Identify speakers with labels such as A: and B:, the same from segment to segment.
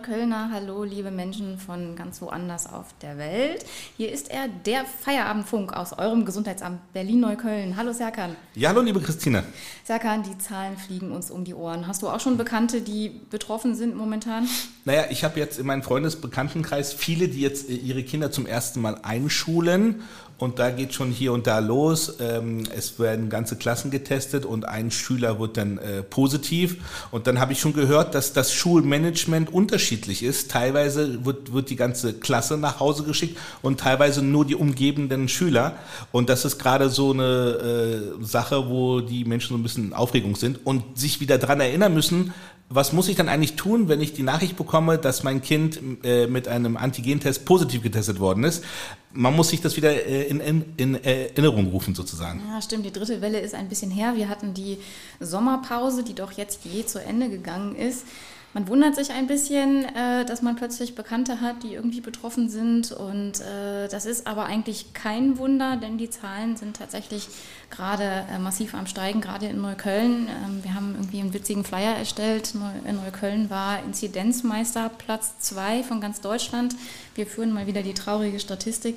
A: Neuköllner, hallo liebe Menschen von ganz woanders auf der Welt. Hier ist er, der Feierabendfunk aus eurem Gesundheitsamt Berlin-Neukölln. Hallo Serkan.
B: Ja, hallo liebe Christine.
A: Serkan, die Zahlen fliegen uns um die Ohren. Hast du auch schon Bekannte, die betroffen sind momentan?
B: Naja, ich habe jetzt in meinem Freundesbekanntenkreis viele, die jetzt ihre Kinder zum ersten Mal einschulen. Und da geht schon hier und da los. Es werden ganze Klassen getestet und ein Schüler wird dann positiv. Und dann habe ich schon gehört, dass das Schulmanagement unterschiedlich ist. Teilweise wird die ganze Klasse nach Hause geschickt und teilweise nur die umgebenden Schüler. Und das ist gerade so eine Sache, wo die Menschen so ein bisschen in Aufregung sind und sich wieder dran erinnern müssen, was muss ich dann eigentlich tun, wenn ich die Nachricht bekomme, dass mein Kind mit einem Antigentest positiv getestet worden ist? Man muss sich das wieder in Erinnerung rufen sozusagen.
A: Ja, stimmt. Die dritte Welle ist ein bisschen her. Wir hatten die Sommerpause, die doch jetzt zu Ende gegangen ist. Man wundert sich ein bisschen, dass man plötzlich Bekannte hat, die irgendwie betroffen sind. Und das ist aber eigentlich kein Wunder, denn die Zahlen sind tatsächlich gerade massiv am Steigen, gerade in Neukölln. Wir haben irgendwie einen witzigen Flyer erstellt. Neukölln war Inzidenzmeister, Platz 2 von ganz Deutschland. Wir führen mal wieder die traurige Statistik.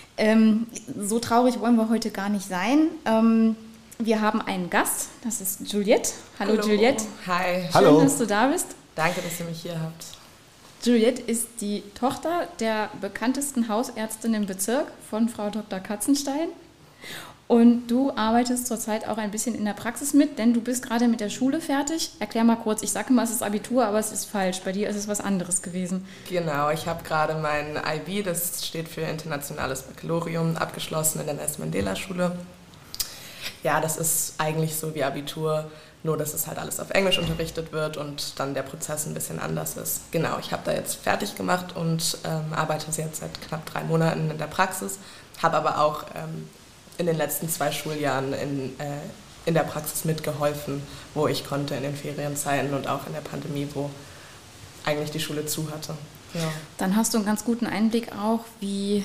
A: So traurig wollen wir heute gar nicht sein. Wir haben einen Gast, das ist Juliette. Hallo Juliette.
C: Hi.
A: Schön,
B: Hallo.
A: dass du da bist.
C: Danke, dass ihr mich hier habt.
A: Juliette ist die Tochter der bekanntesten Hausärztin im Bezirk von Frau Dr. Katzenstein. Und du arbeitest zurzeit auch ein bisschen in der Praxis mit, denn du bist gerade mit der Schule fertig. Erklär mal kurz, ich sage immer, es ist Abitur, aber es ist falsch. Bei dir ist es was anderes gewesen.
C: Genau, ich habe gerade mein IB, das steht für Internationales Baccalaureum, abgeschlossen in der Nelson-Mandela-Schule. Ja, das ist eigentlich so wie Abitur, nur dass es halt alles auf Englisch unterrichtet wird und dann der Prozess ein bisschen anders ist. Genau, ich habe da jetzt fertig gemacht und arbeite jetzt seit knapp 3 Monaten in der Praxis, habe aber auch in den letzten 2 Schuljahren in der Praxis mitgeholfen, wo ich konnte in den Ferienzeiten und auch in der Pandemie, wo eigentlich die Schule zu hatte. Ja.
A: Dann hast du einen ganz guten Einblick auch, wie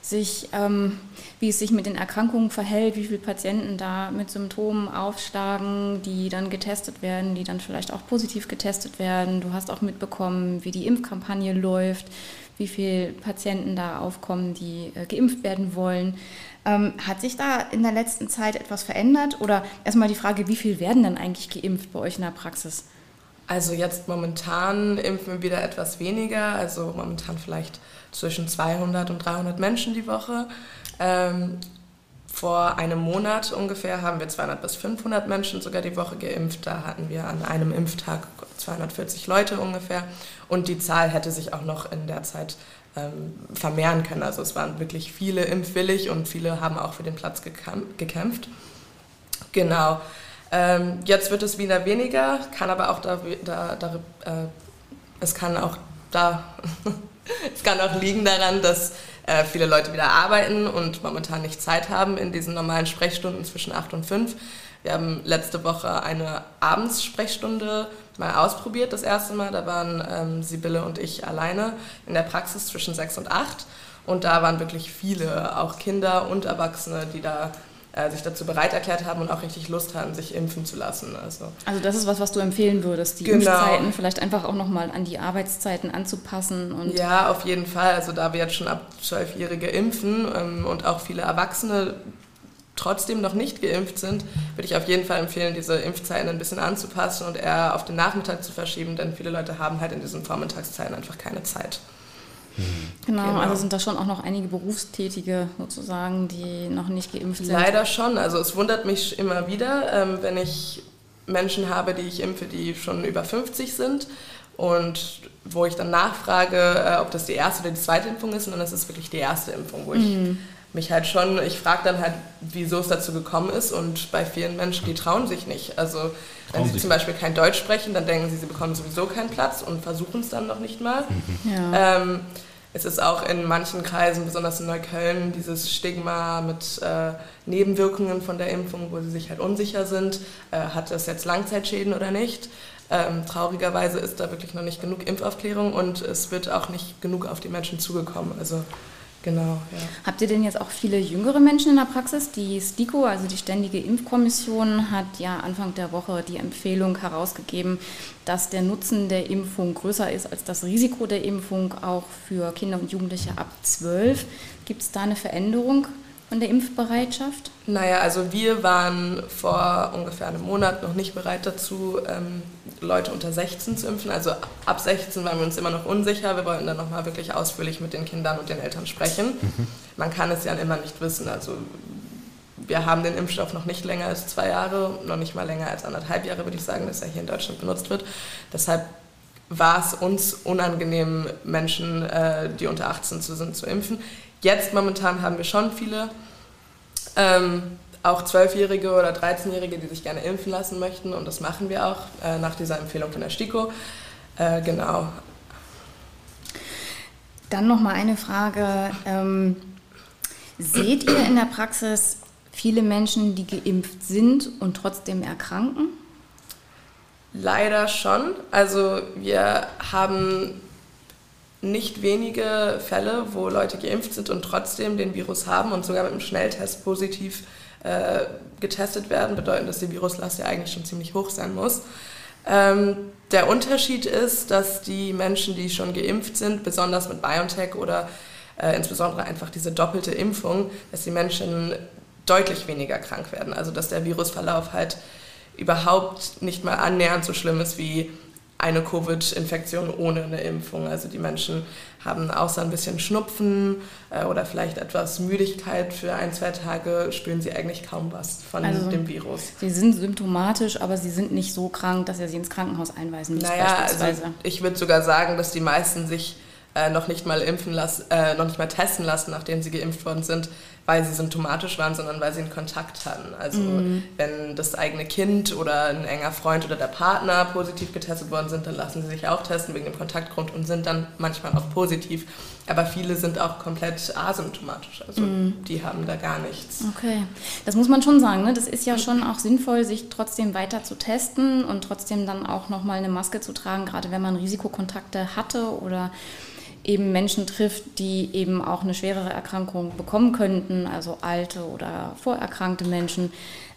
A: es sich mit den Erkrankungen verhält, wie viele Patienten da mit Symptomen aufschlagen, die dann getestet werden, die dann vielleicht auch positiv getestet werden. Du hast auch mitbekommen, wie die Impfkampagne läuft, wie viele Patienten da aufkommen, die geimpft werden wollen. Hat sich da in der letzten Zeit etwas verändert? Oder erstmal die Frage, wie viel werden dann eigentlich geimpft bei euch in der Praxis?
C: Also jetzt momentan impfen wir wieder etwas weniger, also momentan vielleicht zwischen 200 und 300 Menschen die Woche. Vor einem Monat ungefähr haben wir 200 bis 500 Menschen sogar die Woche geimpft. Da hatten wir an einem Impftag 240 Leute ungefähr. Und die Zahl hätte sich auch noch in der Zeit vermehren können. Also es waren wirklich viele impfwillig und viele haben auch für den Platz gekämpft. Genau. Jetzt wird es wieder weniger, kann aber auch es kann auch liegen daran, dass viele Leute wieder arbeiten und momentan nicht Zeit haben in diesen normalen Sprechstunden zwischen 8 und 5. Wir haben letzte Woche eine Abendssprechstunde mal ausprobiert, das erste Mal. Da waren Sibylle und ich alleine in der Praxis zwischen 6 und 8. Und da waren wirklich viele, auch Kinder und Erwachsene, die da sich dazu bereit erklärt haben und auch richtig Lust hatten, sich impfen zu lassen. Also
A: das ist was du empfehlen würdest, die Impfzeiten vielleicht einfach auch nochmal an die Arbeitszeiten anzupassen. Und
C: ja, auf jeden Fall. Also da wir jetzt schon ab 12-Jährige impfen und auch viele Erwachsene trotzdem noch nicht geimpft sind, würde ich auf jeden Fall empfehlen, diese Impfzeiten ein bisschen anzupassen und eher auf den Nachmittag zu verschieben, denn viele Leute haben halt in diesen Vormittagszeiten einfach keine Zeit.
A: Genau, also sind da schon auch noch einige Berufstätige sozusagen, die noch nicht geimpft sind?
C: Leider schon. Also es wundert mich immer wieder, wenn ich Menschen habe, die ich impfe, die schon über 50 sind und wo ich dann nachfrage, ob das die erste oder die zweite Impfung ist, und dann ist es wirklich die erste Impfung, wo ich mich halt schon, ich frage dann halt, wieso es dazu gekommen ist, und bei vielen Menschen, die trauen sich nicht. Also wenn sie zum Beispiel kein Deutsch sprechen, dann denken sie bekommen sowieso keinen Platz und versuchen es dann noch nicht mal. Ja. Es ist auch in manchen Kreisen, besonders in Neukölln, dieses Stigma mit Nebenwirkungen von der Impfung, wo sie sich halt unsicher sind, hat das jetzt Langzeitschäden oder nicht. Traurigerweise ist da wirklich noch nicht genug Impfaufklärung und es wird auch nicht genug auf die Menschen zugekommen. Also Genau, ja.
A: Habt ihr denn jetzt auch viele jüngere Menschen in der Praxis? Die STIKO, also die Ständige Impfkommission, hat ja Anfang der Woche die Empfehlung herausgegeben, dass der Nutzen der Impfung größer ist als das Risiko der Impfung, auch für Kinder und Jugendliche ab 12. Gibt es da eine Veränderung von der Impfbereitschaft?
C: Naja, also wir waren vor ungefähr einem Monat noch nicht bereit dazu, Leute unter 16 zu impfen. Also ab 16 waren wir uns immer noch unsicher. Wir wollten dann nochmal wirklich ausführlich mit den Kindern und den Eltern sprechen. Man kann es ja immer nicht wissen. Also wir haben den Impfstoff noch nicht länger als 2 Jahre, noch nicht mal länger als 1,5 Jahre, würde ich sagen, dass er hier in Deutschland benutzt wird. Deshalb war es uns unangenehm, Menschen, die unter 18 sind, zu impfen. Jetzt momentan haben wir schon viele, auch 12-Jährige oder 13-Jährige, die sich gerne impfen lassen möchten, und das machen wir auch nach dieser Empfehlung von der STIKO. Genau.
A: Dann noch mal eine Frage. Seht ihr in der Praxis viele Menschen, die geimpft sind und trotzdem erkranken?
C: Leider schon. Also wir haben nicht wenige Fälle, wo Leute geimpft sind und trotzdem den Virus haben und sogar mit einem Schnelltest positiv getestet werden, bedeuten, dass die Viruslast ja eigentlich schon ziemlich hoch sein muss. Der Unterschied ist, dass die Menschen, die schon geimpft sind, besonders mit BioNTech oder insbesondere einfach diese doppelte Impfung, dass die Menschen deutlich weniger krank werden. Also dass der Virusverlauf halt überhaupt nicht mal annähernd so schlimm ist wie eine Covid-Infektion ohne eine Impfung. Also die Menschen haben außer ein bisschen Schnupfen oder vielleicht etwas Müdigkeit für 1-2 Tage, spüren sie eigentlich kaum was von dem Virus.
A: Sie sind symptomatisch, aber sie sind nicht so krank, dass ihr sie ins Krankenhaus einweisen müsst, beispielsweise.
C: Also ich würde sogar sagen, dass die meisten sich noch nicht mal testen lassen, nachdem sie geimpft worden sind, weil sie symptomatisch waren, sondern weil sie einen Kontakt hatten. Also wenn das eigene Kind oder ein enger Freund oder der Partner positiv getestet worden sind, dann lassen sie sich auch testen wegen dem Kontaktgrund und sind dann manchmal auch positiv. Aber viele sind auch komplett asymptomatisch, also die haben da gar nichts.
A: Okay, das muss man schon sagen, ne? Das ist ja schon auch sinnvoll, sich trotzdem weiter zu testen und trotzdem dann auch nochmal eine Maske zu tragen, gerade wenn man Risikokontakte hatte oder eben Menschen trifft, die eben auch eine schwerere Erkrankung bekommen könnten, also alte oder vorerkrankte Menschen.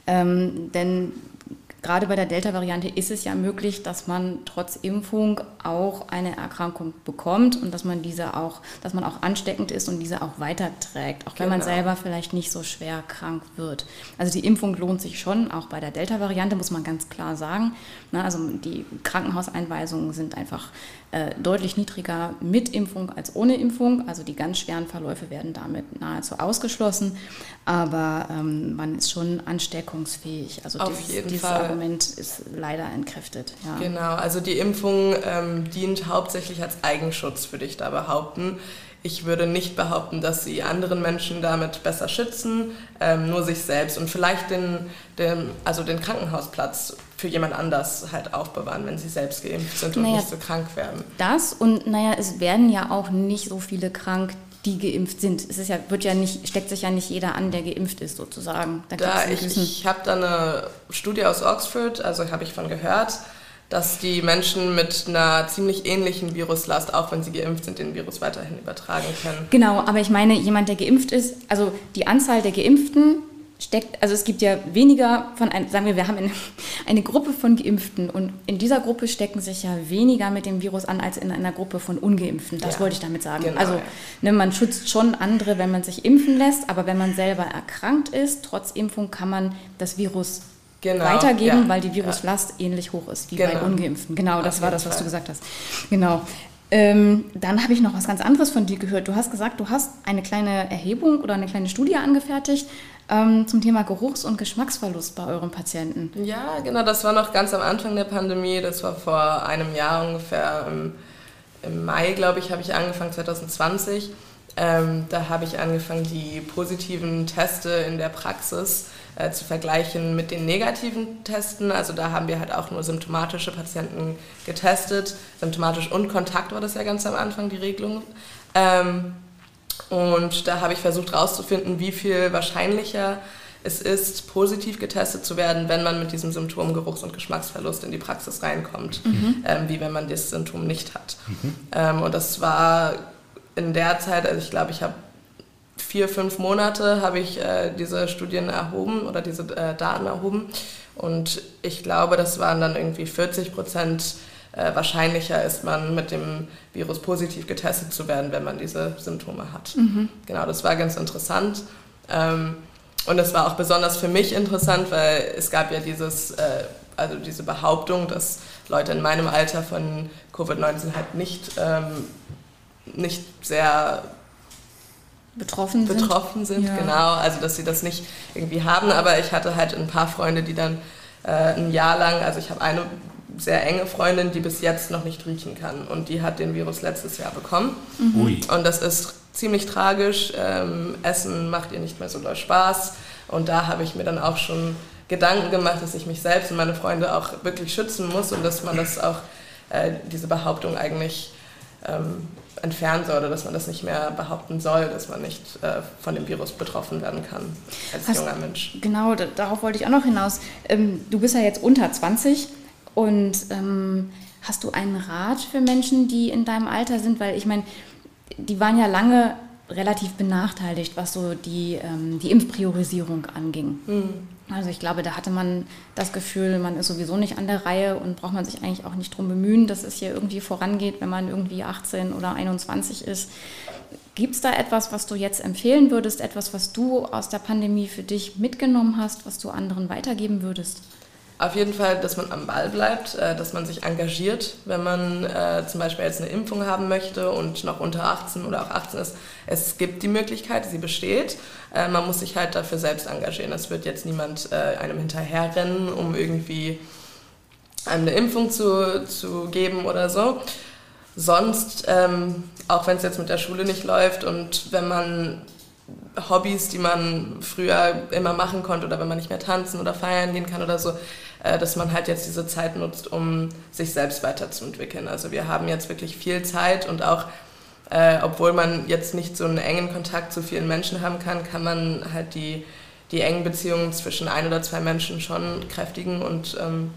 A: Denn gerade bei der Delta-Variante ist es ja möglich, dass man trotz Impfung auch eine Erkrankung bekommt und dass man auch ansteckend ist und diese auch weiterträgt, auch wenn man selber vielleicht nicht so schwer krank wird. Also die Impfung lohnt sich schon, auch bei der Delta-Variante, muss man ganz klar sagen. Also die Krankenhauseinweisungen sind einfach deutlich niedriger mit Impfung als ohne Impfung. Also die ganz schweren Verläufe werden damit nahezu ausgeschlossen. Aber man ist schon ansteckungsfähig. Also dieses Argument ist leider entkräftet. Ja.
C: Genau, also die Impfung dient hauptsächlich als Eigenschutz, würde ich da behaupten. Ich würde nicht behaupten, dass sie anderen Menschen damit besser schützen, nur sich selbst und vielleicht den Krankenhausplatz für jemand anders halt aufbewahren, wenn sie selbst geimpft sind und nicht so krank werden.
A: Das und es werden ja auch nicht so viele krank, die geimpft sind. Es ist steckt sich ja nicht jeder an, der geimpft ist sozusagen.
C: Ich habe da eine Studie aus Oxford, also habe ich von gehört, dass die Menschen mit einer ziemlich ähnlichen Viruslast, auch wenn sie geimpft sind, den Virus weiterhin übertragen können.
A: Genau, aber ich meine, jemand, der geimpft ist, also die Anzahl der Geimpften es gibt ja weniger sagen wir haben eine Gruppe von Geimpften und in dieser Gruppe stecken sich ja weniger mit dem Virus an als in einer Gruppe von Ungeimpften. Das wollte ich damit sagen.
C: Genau,
A: also man schützt schon andere, wenn man sich impfen lässt, aber wenn man selber erkrankt ist, trotz Impfung kann man das Virus weitergeben, weil die Viruslast ähnlich hoch ist wie bei Ungeimpften. Genau, das war das, was du gesagt hast. Genau. Dann habe ich noch was ganz anderes von dir gehört. Du hast gesagt, du hast eine kleine Erhebung oder eine kleine Studie angefertigt zum Thema Geruchs- und Geschmacksverlust bei euren Patienten.
C: Ja, genau, das war noch ganz am Anfang der Pandemie. Das war vor einem Jahr ungefähr, im Mai, glaube ich, habe ich angefangen, 2020. Da habe ich angefangen, die positiven Teste in der Praxis zu vergleichen mit den negativen Testen. Also da haben wir halt auch nur symptomatische Patienten getestet. Symptomatisch und Kontakt war das ja ganz am Anfang, die Regelung. Und da habe ich versucht herauszufinden, wie viel wahrscheinlicher es ist, positiv getestet zu werden, wenn man mit diesem Symptom Geruchs- und Geschmacksverlust in die Praxis reinkommt, wie wenn man das Symptom nicht hat. Und das war in der Zeit, also ich glaube, ich habe 4-5 Monate habe ich diese Studien erhoben oder diese Daten erhoben. Und ich glaube, das waren dann irgendwie 40% wahrscheinlicher ist man mit dem Virus positiv getestet zu werden, wenn man diese Symptome hat. Genau, das war ganz interessant. Und es war auch besonders für mich interessant, weil es gab ja diese Behauptung, dass Leute in meinem Alter von Covid-19 halt nicht sehr betroffen sind. Ja. Genau, also dass sie das nicht irgendwie haben, aber ich hatte halt ein paar Freunde, die dann ein Jahr lang, also ich habe eine sehr enge Freundin, die bis jetzt noch nicht riechen kann und die hat den Virus letztes Jahr bekommen. Ui. Und das ist ziemlich tragisch, Essen macht ihr nicht mehr so doll Spaß und da habe ich mir dann auch schon Gedanken gemacht, dass ich mich selbst und meine Freunde auch wirklich schützen muss und dass man das auch, diese Behauptung eigentlich entfernen soll oder dass man das nicht mehr behaupten soll, dass man nicht von dem Virus betroffen werden kann als junger Mensch.
A: Genau, darauf wollte ich auch noch hinaus. Du bist ja jetzt unter 20 und hast du einen Rat für Menschen, die in deinem Alter sind? Weil ich meine, die waren ja lange relativ benachteiligt, was so die Impfpriorisierung anging. Also ich glaube, da hatte man das Gefühl, man ist sowieso nicht an der Reihe und braucht man sich eigentlich auch nicht drum bemühen, dass es hier irgendwie vorangeht, wenn man irgendwie 18 oder 21 ist. Gibt es da etwas, was du jetzt empfehlen würdest, etwas, was du aus der Pandemie für dich mitgenommen hast, was du anderen weitergeben würdest?
C: Auf jeden Fall, dass man am Ball bleibt, dass man sich engagiert, wenn man zum Beispiel jetzt eine Impfung haben möchte und noch unter 18 oder auch 18 ist. Es gibt die Möglichkeit, sie besteht. Man muss sich halt dafür selbst engagieren. Es wird jetzt niemand einem hinterherrennen, um irgendwie einem eine Impfung zu geben oder so. Sonst, auch wenn es jetzt mit der Schule nicht läuft und wenn man Hobbys, die man früher immer machen konnte oder wenn man nicht mehr tanzen oder feiern gehen kann oder so, dass man halt jetzt diese Zeit nutzt, um sich selbst weiterzuentwickeln. Also wir haben jetzt wirklich viel Zeit und auch, obwohl man jetzt nicht so einen engen Kontakt zu vielen Menschen haben kann, kann man halt die engen Beziehungen zwischen 1 oder 2 Menschen schon kräftigen und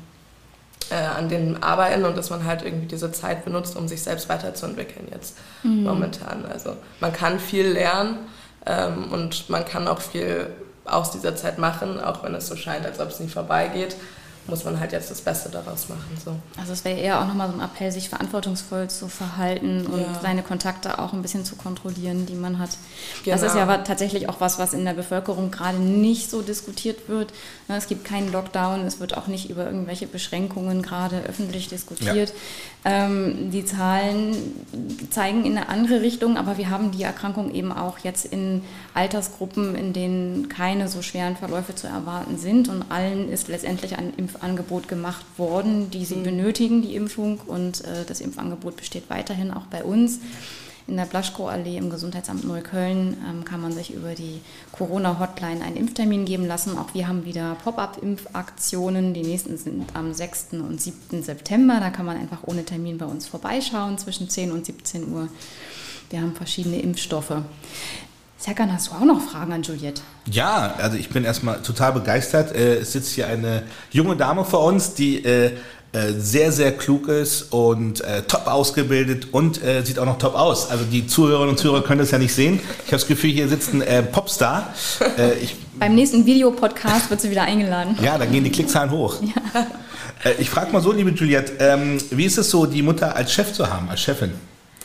C: an denen arbeiten und dass man halt irgendwie diese Zeit benutzt, um sich selbst weiterzuentwickeln jetzt momentan. Also man kann viel lernen und man kann auch viel aus dieser Zeit machen, auch wenn es so scheint, als ob es nie vorbeigeht, muss man halt jetzt das Beste daraus machen. So.
A: Also es wäre eher auch nochmal so ein Appell, sich verantwortungsvoll zu verhalten und seine Kontakte auch ein bisschen zu kontrollieren, die man hat. Genau. Das ist ja tatsächlich auch was in der Bevölkerung gerade nicht so diskutiert wird. Es gibt keinen Lockdown, es wird auch nicht über irgendwelche Beschränkungen gerade öffentlich diskutiert. Ja. Die Zahlen zeigen in eine andere Richtung, aber wir haben die Erkrankung eben auch jetzt in Altersgruppen, in denen keine so schweren Verläufe zu erwarten sind und allen ist letztendlich ein Impfangebot gemacht worden, die sie benötigen, die Impfung und das Impfangebot besteht weiterhin auch bei uns. In der Blaschko-Allee im Gesundheitsamt Neukölln kann man sich über die Corona-Hotline einen Impftermin geben lassen. Auch wir haben wieder Pop-up-Impfaktionen. Die nächsten sind am 6. und 7. September. Da kann man einfach ohne Termin bei uns vorbeischauen zwischen 10 und 17 Uhr. Wir haben verschiedene Impfstoffe. Serkan, hast du auch noch Fragen an Juliette?
B: Ja, also ich bin erstmal total begeistert. Es sitzt hier eine junge Dame vor uns, die sehr, sehr klug ist und top ausgebildet und sieht auch noch top aus. Also die Zuhörerinnen und Zuhörer können das ja nicht sehen. Ich habe das Gefühl, hier sitzt ein Popstar.
A: Beim nächsten Videopodcast wird sie wieder eingeladen.
B: Ja, da gehen die Klickzahlen hoch. Ja. Ich frage mal so, liebe Juliette, wie ist es so, die Mutter als Chef zu haben, als Chefin?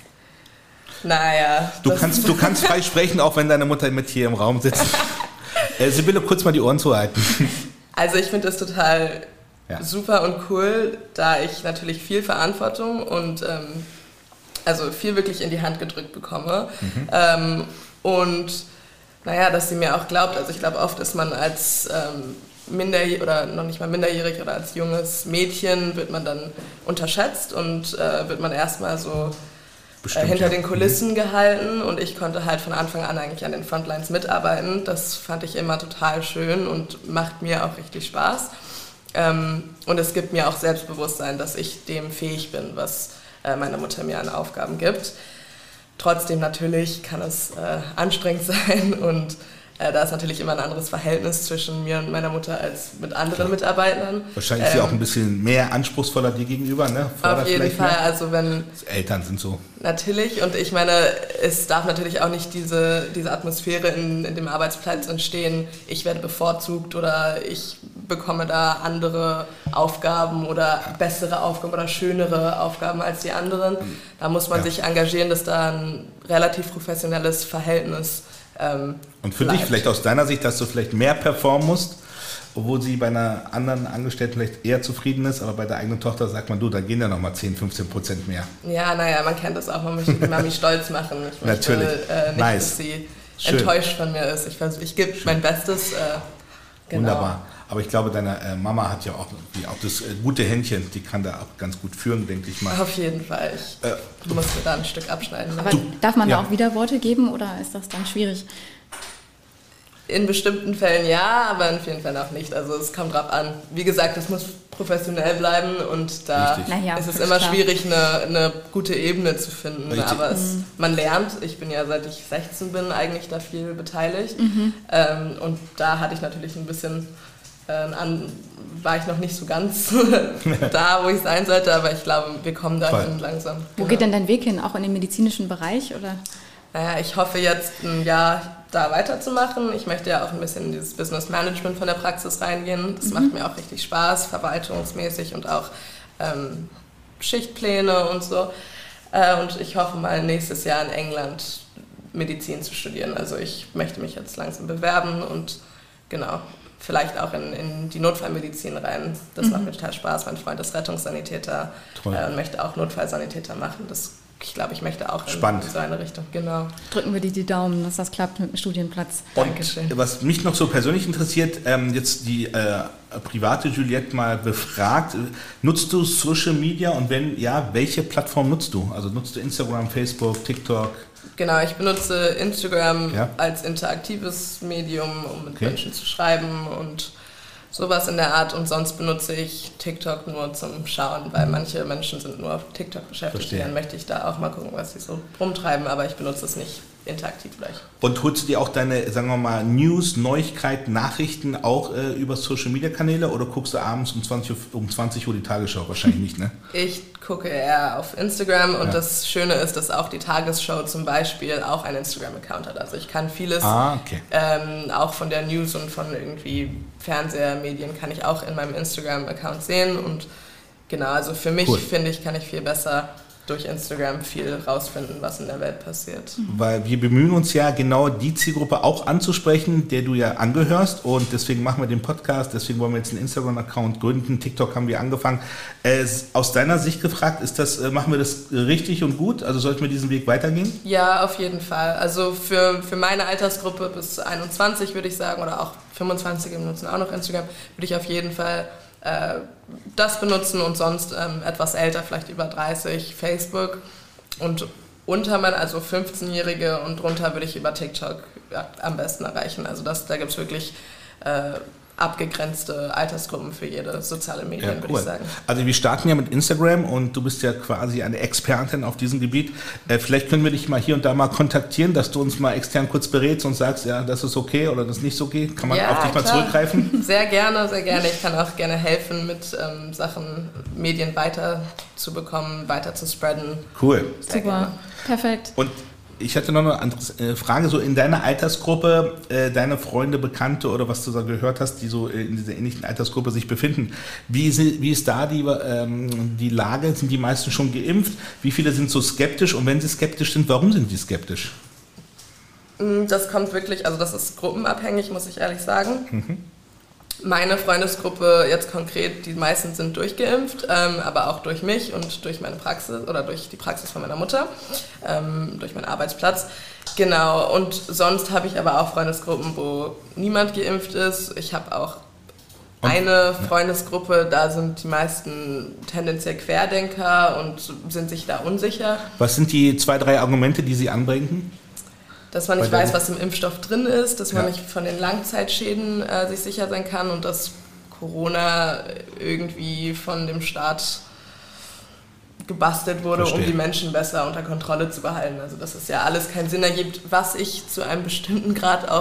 C: Naja.
B: Du kannst frei sprechen, auch wenn deine Mutter mit hier im Raum sitzt. Sibylle, kurz mal die Ohren zuhalten.
C: Also ich finde das total super und cool, da ich natürlich viel Verantwortung und also viel wirklich in die Hand gedrückt bekomme. Und naja, dass sie mir auch glaubt. Also ich glaube oft ist man als minderjährig oder noch nicht mal minderjährig oder als junges Mädchen wird man dann unterschätzt und wird man erstmal so hinter den Kulissen gehalten und ich konnte halt von Anfang an eigentlich an den Frontlines mitarbeiten. Das fand ich immer total schön und macht mir auch richtig Spaß. Und es gibt mir auch Selbstbewusstsein, dass ich dem fähig bin, was meine Mutter mir an Aufgaben gibt. Trotzdem natürlich kann es anstrengend sein und Da ist natürlich immer ein anderes Verhältnis zwischen mir und meiner Mutter als mit anderen Mitarbeitern.
B: Wahrscheinlich ist sie auch ein bisschen mehr anspruchsvoller dir gegenüber, ne?
C: Auf jeden Fall, mehr. Also wenn...
B: Eltern sind so.
C: Natürlich, und ich meine, es darf natürlich auch nicht diese Atmosphäre in dem Arbeitsplatz entstehen, ich werde bevorzugt oder ich bekomme da andere Aufgaben oder bessere Aufgaben oder schönere Aufgaben als die anderen. Da muss man sich engagieren, dass da ein relativ professionelles Verhältnis
B: und für dich vielleicht aus deiner Sicht, dass du vielleicht mehr performen musst, obwohl sie bei einer anderen Angestellten vielleicht eher zufrieden ist, aber bei der eigenen Tochter sagt man, du, da gehen ja nochmal 10-15% mehr.
C: Ja, naja, man kennt das auch, man möchte die Mami stolz machen. Ich möchte
B: natürlich.
C: Nicht, dass sie enttäuscht von mir ist. Ich gebe mein Bestes.
B: Genau. Wunderbar. Aber ich glaube, deine Mama hat ja auch das gute Händchen, die kann da auch ganz gut führen, denke ich mal.
C: Auf jeden Fall. Ich muss mir da ein Stück abschneiden.
A: Aber darf man da auch Widerworte geben oder ist das dann schwierig?
C: In bestimmten Fällen ja, aber in vielen Fällen auch nicht. Also es kommt drauf an. Wie gesagt, es muss professionell bleiben und da ist es immer schwierig, eine gute Ebene zu finden. Richtig. Aber man lernt. Ich bin ja, seit ich 16 bin, eigentlich da viel beteiligt. Und da hatte ich natürlich ein bisschen... war ich noch nicht so ganz da, wo ich sein sollte, aber ich glaube, wir kommen dahin langsam.
A: Wo geht denn dein Weg hin? Auch in den medizinischen Bereich? Oder?
C: Naja, ich hoffe jetzt ein Jahr da weiterzumachen. Ich möchte ja auch ein bisschen in dieses Business Management von der Praxis reingehen. Das macht mir auch richtig Spaß, verwaltungsmäßig und auch Schichtpläne und so. Und ich hoffe mal nächstes Jahr in England Medizin zu studieren. Also ich möchte mich jetzt langsam bewerben und genau, vielleicht auch in die Notfallmedizin rein. Das macht mir total Spaß. Mein Freund ist Rettungssanitäter und möchte auch Notfallsanitäter machen. Ich glaube, ich möchte auch in so eine Richtung. Genau.
A: Drücken wir dir die Daumen, dass das klappt mit dem Studienplatz.
C: Dankeschön.
B: Was mich noch so persönlich interessiert, jetzt die private Juliette mal befragt, nutzt du Social Media und wenn ja, welche Plattform nutzt du? Also nutzt du Instagram, Facebook, TikTok?
C: Genau, ich benutze Instagram als interaktives Medium, um mit Menschen zu schreiben und sowas in der Art. Und sonst benutze ich TikTok nur zum Schauen, weil manche Menschen sind nur auf TikTok beschäftigt. Dann möchte ich da auch mal gucken, was sie so rumtreiben, aber ich benutze es nicht interaktiv gleich.
B: Und holst du dir auch deine, sagen wir mal, News, Neuigkeiten, Nachrichten auch über Social-Media-Kanäle oder guckst du abends um 20 Uhr die Tagesschau? Wahrscheinlich nicht, ne?
C: Ich gucke eher auf Instagram und das Schöne ist, dass auch die Tagesschau zum Beispiel auch einen Instagram-Account hat. Also ich kann vieles, auch von der News und von irgendwie Fernsehmedien kann ich auch in meinem Instagram-Account sehen und genau, also für mich finde ich, kann ich viel besser durch Instagram viel rausfinden, was in der Welt passiert.
B: Weil wir bemühen uns ja genau die Zielgruppe auch anzusprechen, der du ja angehörst und deswegen machen wir den Podcast, deswegen wollen wir jetzt einen Instagram-Account gründen, TikTok haben wir angefangen. Aus deiner Sicht gefragt, machen wir das richtig und gut? Also sollten wir diesen Weg weitergehen?
C: Ja, auf jeden Fall. Also für meine Altersgruppe bis 21 würde ich sagen oder auch 25 benutzen auch noch Instagram, würde ich auf jeden Fall das benutzen und sonst etwas älter, vielleicht über 30, Facebook und also 15-Jährige und drunter würde ich über TikTok am besten erreichen. Also da gibt es wirklich abgegrenzte Altersgruppen für jede soziale Medien, würde ich sagen.
B: Also wir starten ja mit Instagram und du bist ja quasi eine Expertin auf diesem Gebiet. Vielleicht können wir dich mal hier und da mal kontaktieren, dass du uns mal extern kurz berätst und sagst, ja, das ist okay oder das ist nicht so okay. Kann man auf dich mal zurückgreifen?
C: Sehr gerne, sehr gerne. Ich kann auch gerne helfen, mit Sachen Medien weiter zu bekommen, weiter zu spreaden.
B: Cool.
A: Sehr Super, gerne. Perfekt.
B: Und ich hatte noch eine andere Frage, so in deiner Altersgruppe, deine Freunde, Bekannte oder was du da gehört hast, die so in dieser ähnlichen Altersgruppe sich befinden. Wie ist da die Lage? Sind die meisten schon geimpft? Wie viele sind so skeptisch? Und wenn sie skeptisch sind, warum sind die skeptisch?
C: Das kommt wirklich, also das ist gruppenabhängig, muss ich ehrlich sagen. Meine Freundesgruppe jetzt konkret, die meisten sind durchgeimpft, aber auch durch mich und durch meine Praxis oder durch die Praxis von meiner Mutter, durch meinen Arbeitsplatz. Genau, und sonst habe ich aber auch Freundesgruppen, wo niemand geimpft ist. Ich habe auch eine Freundesgruppe, da sind die meisten tendenziell Querdenker und sind sich da unsicher.
B: Was sind die 2, 3 Argumente, die sie anbringen?
C: Dass man nicht weiß, was im Impfstoff drin ist, dass man nicht von den Langzeitschäden sich sicher sein kann und dass Corona irgendwie von dem Staat gebastelt wurde, um die Menschen besser unter Kontrolle zu behalten. Also dass es ja alles keinen Sinn ergibt, was ich zu einem bestimmten Grad auch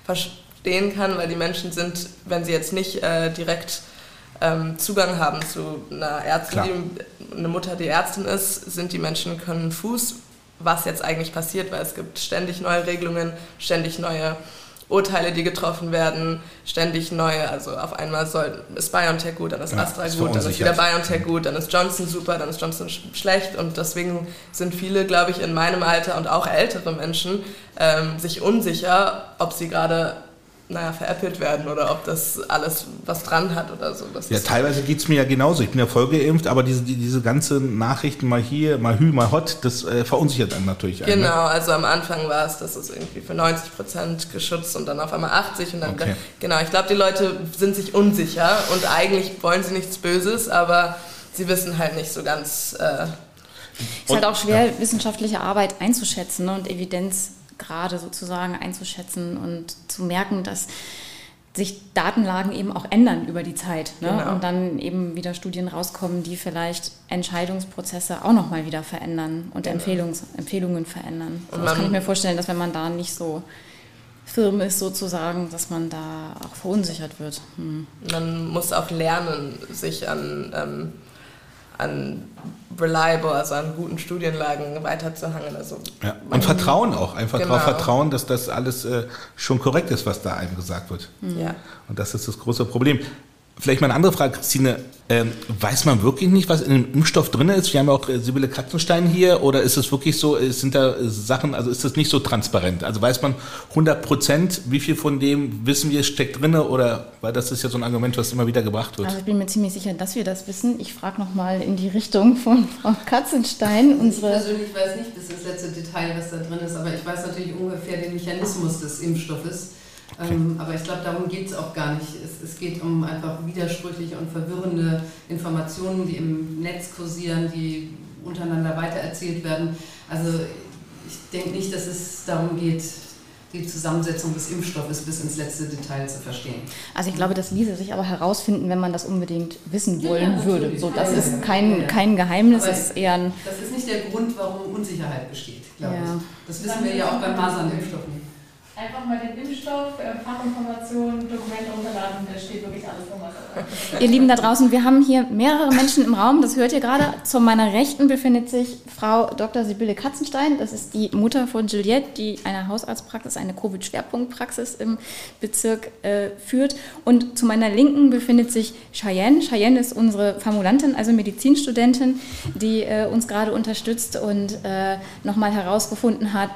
C: verstehen kann, weil die Menschen sind, wenn sie jetzt nicht direkt Zugang haben zu einer Ärztin, eine Mutter, die Ärztin ist, sind die Menschen Fuß, was jetzt eigentlich passiert, weil es gibt ständig neue Regelungen, ständig neue Urteile, die getroffen werden, ständig neue, also auf einmal ist BioNTech gut, dann ist Astra gut, dann ist wieder BioNTech gut, dann ist Johnson super, dann ist Johnson schlecht und deswegen sind viele, glaube ich, in meinem Alter und auch ältere Menschen sich unsicher, ob sie gerade veräppelt werden oder ob das alles was dran hat oder so. Das
B: teilweise geht es mir ja genauso. Ich bin ja voll geimpft, aber diese ganzen Nachrichten, mal hier, mal hü, mal hot, das verunsichert einen natürlich.
C: Genau, also am Anfang war es, das ist irgendwie für 90% geschützt und dann auf einmal 80% und dann, genau, ich glaube, die Leute sind sich unsicher und eigentlich wollen sie nichts Böses, aber sie wissen halt nicht so ganz.
A: Es ist halt auch schwer, wissenschaftliche Arbeit einzuschätzen, ne, und Evidenz gerade sozusagen einzuschätzen und zu merken, dass sich Datenlagen eben auch ändern über die Zeit, ne? Genau. Und dann eben wieder Studien rauskommen, die vielleicht Entscheidungsprozesse auch nochmal wieder verändern und Empfehlungen verändern. Und das kann ich mir vorstellen, dass wenn man da nicht so firm ist sozusagen, dass man da auch verunsichert wird.
C: Man muss auch lernen, sich an reliable, also an guten Studienlagen weiterzuhangeln. Also
B: und Vertrauen auch, einfach darauf vertrauen, dass das alles schon korrekt ist, was da einem gesagt wird.
C: Ja.
B: Und das ist das große Problem. Vielleicht mal eine andere Frage, Christine. Weiß man wirklich nicht, was in dem Impfstoff drin ist? Wir haben ja auch Sibylle Katzenstein hier. Oder ist es wirklich so, sind da Sachen, also ist das nicht so transparent? Also weiß man 100%, wie viel von dem wissen wir steckt drin? Oder, weil das ist ja so ein Argument, was immer wieder gebracht wird.
A: Also ich bin mir ziemlich sicher, dass wir das wissen. Ich frage nochmal in die Richtung von Frau Katzenstein.
D: Ich persönlich weiß nicht bis ins letzte Detail, was da drin ist. Aber ich weiß natürlich ungefähr den Mechanismus des Impfstoffes. Okay. Aber ich glaube, darum geht es auch gar nicht. Es geht um einfach widersprüchliche und verwirrende Informationen, die im Netz kursieren, die untereinander weitererzählt werden. Also ich denke nicht, dass es darum geht, die Zusammensetzung des Impfstoffes bis ins letzte Detail zu verstehen.
A: Also ich glaube, das ließe sich aber herausfinden, wenn man das unbedingt wissen wollen würde. So, das ist kein Geheimnis, das ist eher ein...
D: Das ist nicht der Grund, warum Unsicherheit besteht, glaube ich. Das wissen wir ja auch beim Masernimpfstoff nicht.
E: Einfach mal den Impfstoff, Fachinformationen, Dokumente runterladen, da steht wirklich alles drin, was
A: Ihr Lieben da draußen, wir haben hier mehrere Menschen im Raum, das hört ihr gerade. Zu meiner Rechten befindet sich Frau Dr. Sibylle Katzenstein, das ist die Mutter von Juliette, die eine Hausarztpraxis, eine Covid-Schwerpunktpraxis im Bezirk führt. Und zu meiner Linken befindet sich Cheyenne. Cheyenne ist unsere Formulantin, also Medizinstudentin, die uns gerade unterstützt und nochmal herausgefunden hat,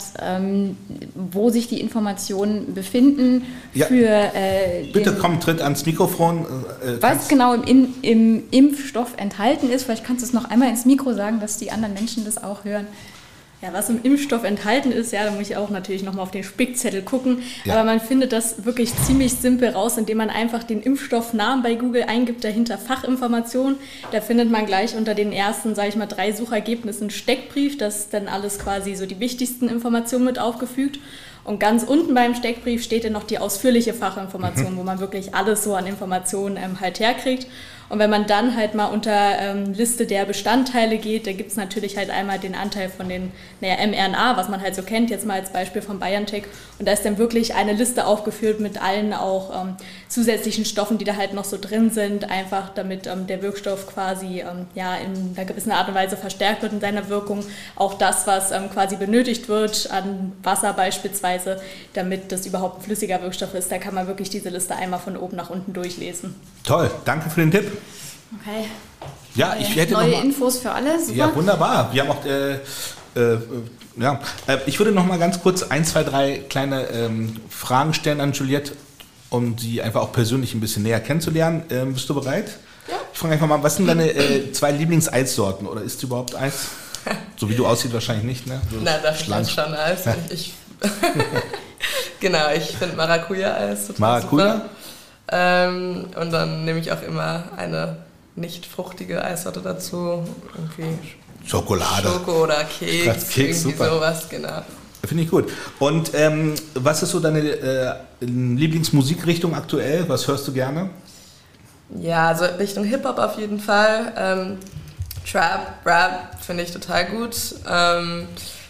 A: wo sich die Informationen befinden für...
B: Bitte komm, tritt ans Mikrofon.
A: Was genau im Impfstoff enthalten ist, vielleicht kannst du es noch einmal ins Mikro sagen, dass die anderen Menschen das auch hören.
E: Ja, was im Impfstoff enthalten ist, da muss ich auch natürlich nochmal auf den Spickzettel gucken, aber man findet das wirklich ziemlich simpel raus, indem man einfach den Impfstoffnamen bei Google eingibt, dahinter Fachinformation, da findet man gleich unter den ersten, 3 Suchergebnissen Steckbrief, das ist dann alles quasi so die wichtigsten Informationen mit aufgefügt. Und ganz unten beim Steckbrief steht dann noch die ausführliche Fachinformation, wo man wirklich alles so an Informationen halt herkriegt. Und wenn man dann halt mal unter Liste der Bestandteile geht, da gibt es natürlich halt einmal den Anteil von den mRNA, was man halt so kennt, jetzt mal als Beispiel von BioNTech. Und da ist dann wirklich eine Liste aufgeführt mit allen auch zusätzlichen Stoffen, die da halt noch so drin sind, einfach damit der Wirkstoff quasi in einer gewissen Art und Weise verstärkt wird in seiner Wirkung. Auch das, was quasi benötigt wird an Wasser beispielsweise, damit das überhaupt ein flüssiger Wirkstoff ist, da kann man wirklich diese Liste einmal von oben nach unten durchlesen.
B: Toll, danke für den Tipp.
A: Okay.
B: Ja, ich hätte
A: neue Infos für alle. Super.
B: Ja, wunderbar. Wir haben auch, ich würde noch mal ganz kurz 1, 2, 3 kleine Fragen stellen an Juliette, um sie einfach auch persönlich ein bisschen näher kennenzulernen. Bist du bereit?
C: Ja.
B: Ich frage einfach mal, was sind deine 2 Lieblingseissorten oder isst du überhaupt Eis? So wie du aussiehst wahrscheinlich nicht, ne? So
C: na, das ist schon Eis. Ja. Genau, ich finde Maracuja-Eis total super. Und dann nehme ich auch immer eine nicht fruchtige Eissorte dazu. Irgendwie
B: Schokolade.
C: Schoko oder Keks, irgendwie
B: super.
C: Sowas, genau.
B: Finde ich gut. Und was ist so deine Lieblingsmusikrichtung aktuell? Was hörst du gerne?
C: Ja, also Richtung Hip-Hop auf jeden Fall. Trap, Rap finde ich total gut.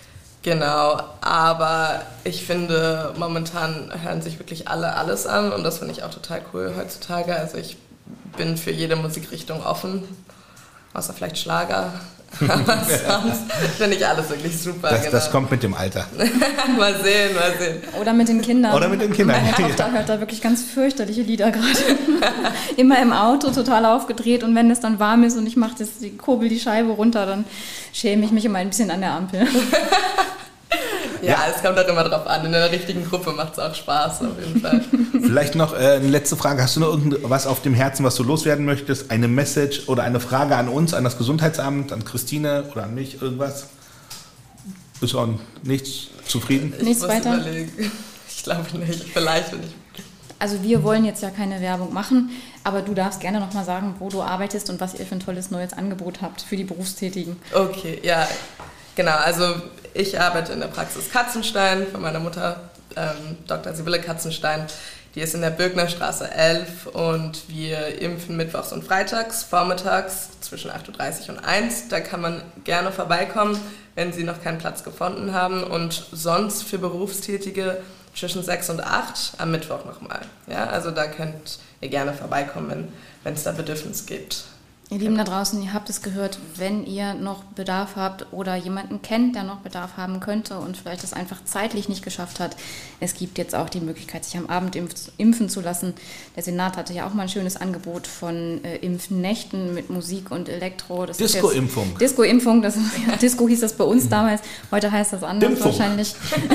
C: Genau, aber ich finde, momentan hören sich wirklich alle alles an und das finde ich auch total cool heutzutage. Also ich bin für jede Musikrichtung offen, außer vielleicht Schlager. Aber sonst finde ich alles wirklich super.
B: Das kommt mit dem Alter.
C: Mal sehen.
A: Oder mit den Kindern. Meine Tochter hört da wirklich ganz fürchterliche Lieder gerade. Immer im Auto, total aufgedreht und wenn es dann warm ist und ich mache kurbel die Scheibe runter, dann schäme ich mich immer ein bisschen an der Ampel.
C: Ja, es kommt auch immer drauf an. In der richtigen Gruppe macht es auch Spaß, auf jeden Fall.
B: Vielleicht noch eine letzte Frage. Hast du noch irgendwas auf dem Herzen, was du loswerden möchtest? Eine Message oder eine Frage an uns, an das Gesundheitsamt, an Christine oder an mich, irgendwas? Bist du auch nicht zufrieden?
C: Nichts weiter? Überlegen. Ich glaube nicht, vielleicht bin ich.
A: Also wir wollen jetzt ja keine Werbung machen, aber du darfst gerne nochmal sagen, wo du arbeitest und was ihr für ein tolles neues Angebot habt für die Berufstätigen.
C: Okay, ja, genau. Also ich arbeite in der Praxis Katzenstein von meiner Mutter, Dr. Sibylle Katzenstein. Die ist in der Bürgnerstraße 11 und wir impfen mittwochs und freitags, vormittags zwischen 8.30 Uhr und 1. Da kann man gerne vorbeikommen, wenn Sie noch keinen Platz gefunden haben. Und sonst für Berufstätige zwischen 6 und 8 am Mittwoch nochmal. Ja, also da könnt ihr gerne vorbeikommen, wenn es da Bedürfnis gibt.
A: Ihr Lieben da draußen, ihr habt es gehört, wenn ihr noch Bedarf habt oder jemanden kennt, der noch Bedarf haben könnte und vielleicht das einfach zeitlich nicht geschafft hat. Es gibt jetzt auch die Möglichkeit, sich am Abend impfen zu lassen. Der Senat hatte ja auch mal ein schönes Angebot von Impfnächten mit Musik und Elektro.
B: Disco-Impfung.
A: Disco-Impfung, Disco hieß das bei uns damals, heute heißt das anders
B: Impfung.
A: Wahrscheinlich.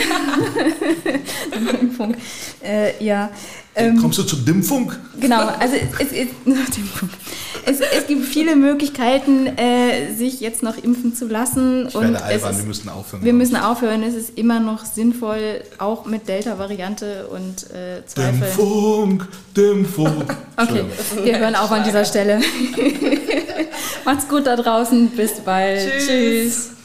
A: Impfung. Ja.
B: Kommst du zur Dimpfung?
A: Genau, also es gibt viele Möglichkeiten, sich jetzt noch impfen zu lassen.
B: Ich werde albern, wir müssen aufhören.
A: Wir müssen aufhören, es ist immer noch sinnvoll, auch mit Delta-Variante und Zweifel. Dimpfung. Okay, wir hören auf an dieser Stelle. Macht's gut da draußen, bis bald.
C: Tschüss.